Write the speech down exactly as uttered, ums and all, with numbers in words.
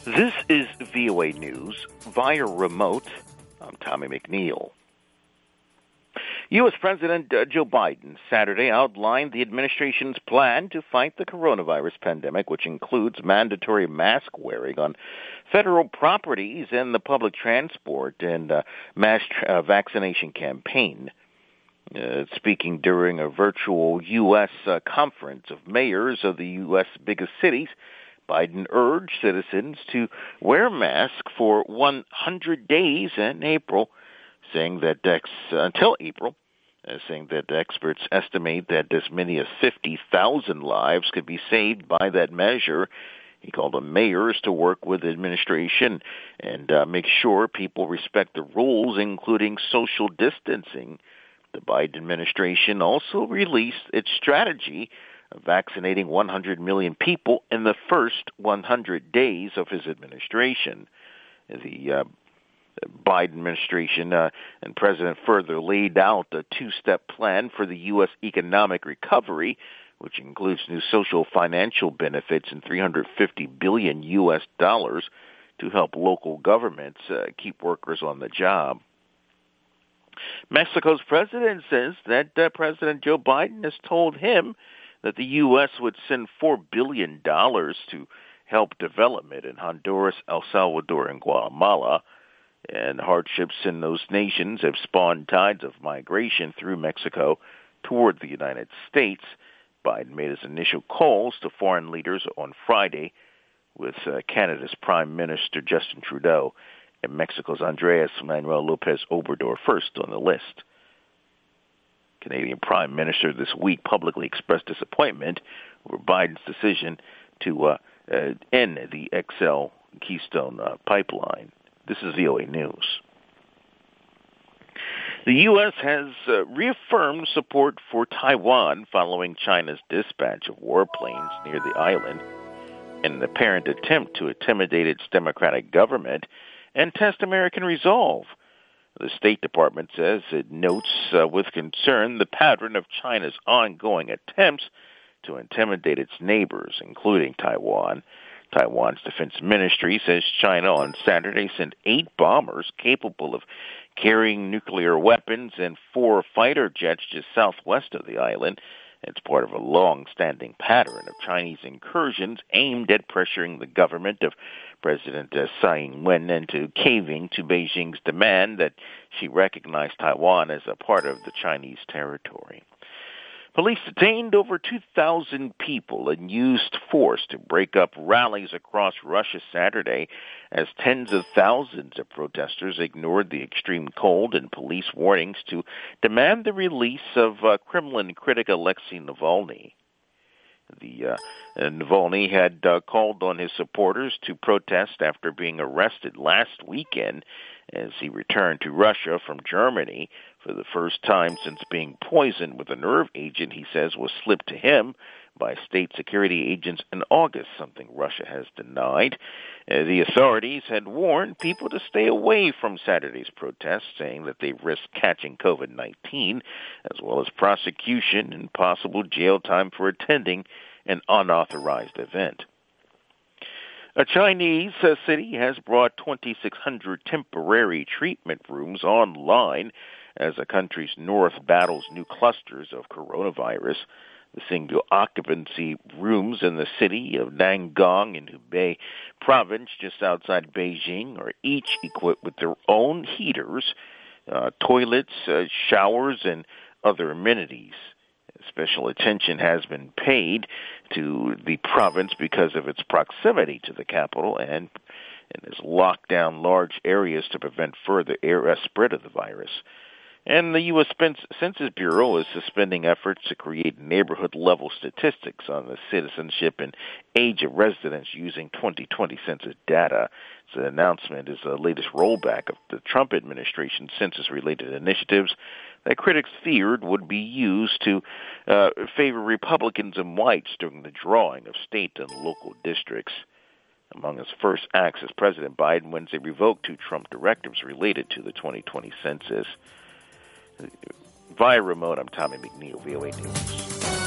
This is V O A News via remote. I'm Tommy McNeil. U S. President uh, Joe Biden Saturday outlined the administration's plan to fight the coronavirus pandemic, which includes mandatory mask wearing on federal properties and the public transport and uh, mass uh, vaccination campaign. Uh, speaking during a virtual U S uh, conference of mayors of the U S biggest cities, Biden urged citizens to wear masks for one hundred days in April, saying that ex- until April, uh, saying that experts estimate that as many as fifty thousand lives could be saved by that measure. He called on mayors to work with the administration and uh, make sure people respect the rules, including social distancing. The Biden administration also released its strategy of vaccinating one hundred million people in the first one hundred days of his administration. The uh, Biden administration uh, and president further laid out a two-step plan for the U S economic recovery, which includes new social financial benefits and three hundred fifty billion U S dollars to help local governments uh, keep workers on the job. Mexico's president says that uh, President Joe Biden has told him that the U S would send four billion dollars to help development in Honduras, El Salvador, and Guatemala. And hardships in those nations have spawned tides of migration through Mexico toward the United States. Biden made his initial calls to foreign leaders on Friday with uh, Canada's Prime Minister Justin Trudeau and Mexico's Andres Manuel Lopez Obrador first on the list. Canadian Prime Minister this week publicly expressed disappointment over Biden's decision to uh, uh, end the X L Keystone uh, pipeline. This is V O A News. The U S has uh, reaffirmed support for Taiwan following China's dispatch of warplanes near the island in an apparent attempt to intimidate its democratic government and test American resolve. The State Department says it notes uh, with concern the pattern of China's ongoing attempts to intimidate its neighbors, including Taiwan. Taiwan's defense ministry says China on Saturday sent eight bombers capable of carrying nuclear weapons and four fighter jets just southwest of the island. It's part of a long-standing pattern of Chinese incursions aimed at pressuring the government of President uh, Tsai Ing-wen into caving to Beijing's demand that she recognize Taiwan as a part of the Chinese territory. Police detained over two thousand people and used force to break up rallies across Russia Saturday as tens of thousands of protesters ignored the extreme cold and police warnings to demand the release of uh, Kremlin critic Alexei Navalny. The uh, Navalny had uh, called on his supporters to protest after being arrested last weekend as he returned to Russia from Germany for the first time since being poisoned with a nerve agent he says was slipped to him by state security agents in August, something Russia has denied. Uh, the authorities had warned people to stay away from Saturday's protests, saying that they risk catching covid nineteen, as well as prosecution and possible jail time for attending an unauthorized event. A Chinese uh, city has brought twenty-six hundred temporary treatment rooms online as the country's north battles new clusters of coronavirus. The single occupancy rooms in the city of Nangong in Hubei province, just outside Beijing, are each equipped with their own heaters, uh, toilets, uh, showers, and other amenities. Special attention has been paid to the province because of its proximity to the capital and, and has locked down large areas to prevent further air, uh, spread of the virus. And the U S Census Bureau is suspending efforts to create neighborhood-level statistics on the citizenship and age of residents using twenty twenty census data. So the announcement is the latest rollback of the Trump administration's census-related initiatives that critics feared would be used to uh, favor Republicans and whites during the drawing of state and local districts. Among his first acts as President, Biden Wednesday revoked two Trump directives related to the twenty twenty census. Via remote, I'm Tommy McNeil, V O A News.